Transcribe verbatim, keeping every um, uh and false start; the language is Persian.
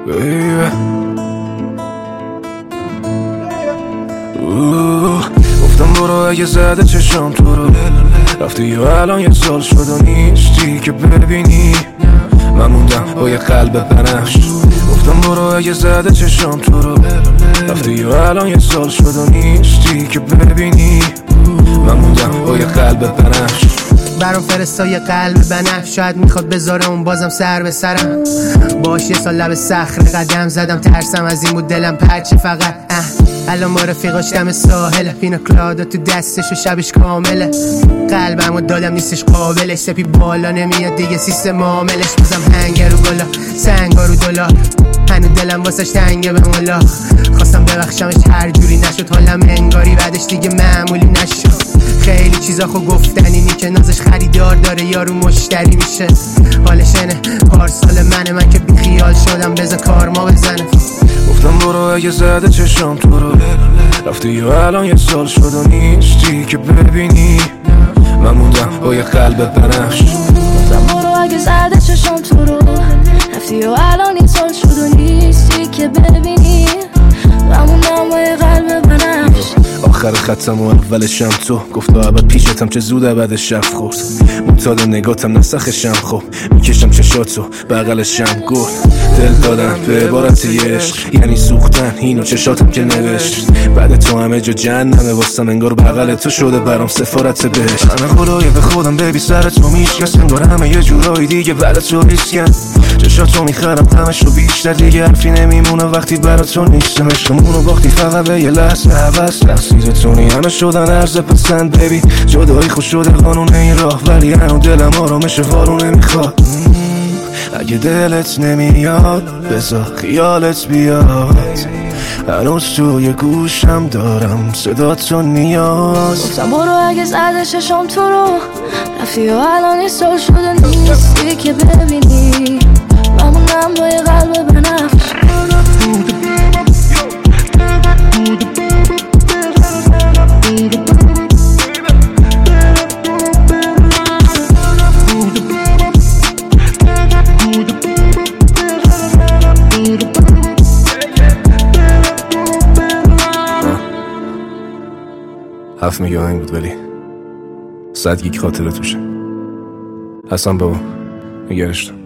baby. گفتم برو اگه زده چشم تو رو، رفتی و الان یه سال شد و نیستی که ببینی. من موندم با یه قلب بنفش. گفتم برو اگه زده چشم تو رو، رفتی و الان یه سال شد و نیستی که ببینی. من موندم با یه قلب بنفش. برام فرستا یه قلب بنفش، شاید میخواد بذاره اون بازم سر به سرم. باش یه سال لب صخره قدم زدم، ترسم از این بود دلم پرچه فقط. اه الان ما رفیقاش دم ساحله، پینا کلادا تو دستش و شبش کامله. قلبمو دادم نیستش قابلش، سپی بالا نمیاد دیگه سیستم عاملش. بازم هنگر رو بالا سنگا رو دلار، هنو دلم واسش تنگه به مولا. خواستم ببخشمش هر جوری نشد، حالم انگاری بعدش دیگه معمولی نشد. خیلی چیزا خو گفتنی نی که نازش خریدار داره یارو مشتری میشه. حالش اینه پارسال منه، من که بی خیال شدم بذار کار ما بزنه. گفتم برو اگه زده چشم تو رو، رفتی و الان یه سال شد و نیستی که ببینی. من موندم با یه قلب بنفش. گفتم برو اگه زده چشم تو رو، رفتی و الان یه سال شد و نیستی که ببینی. من موندم با یه قلب بنفش. آخر ختم و اولشم تو، گفت ابد پیشتم چه زود ابد شب خورد. معتاد نگاتم نسخشم خوب، میکشم چشاتو بغلشم گل. دل دادم به عبارت یه عشق، یعنی سوختن اینو چشاتم که نوشت. بعد تو همه جا جهنمه واسم، انگار بغل تو شده برام سفارت بهشت. من خدای به خودم ببی سر تو میشکست، انگار همه یه جورایی دیگه بعد تو ریسکن. چشاتو میخرم تمشو بیشتر، دیگه حرفی نمیمونه وقتی برات تو نیستم. عشقمونو باختی فقط به یه لحظه هوس، تقصیرتونی همه شدن عرض پسند بیبی. جدایی خوش شده قانون این راه، ولی هنو دلم آرامش وارو نمیخواد. اگه دلت نمیاد بذار خیالت بیاد، هنوز توی گوشم دارم صداتون میاد. گفتم برو اگه زده چشم تو رو، رفتی و الان یه سال شده نیستی که ببینی. من موندم با یه قلب بنفش. هفت میگه آهنگ بود ولی صد گیگ خاطره توشه. حسن بابا نگرشتم.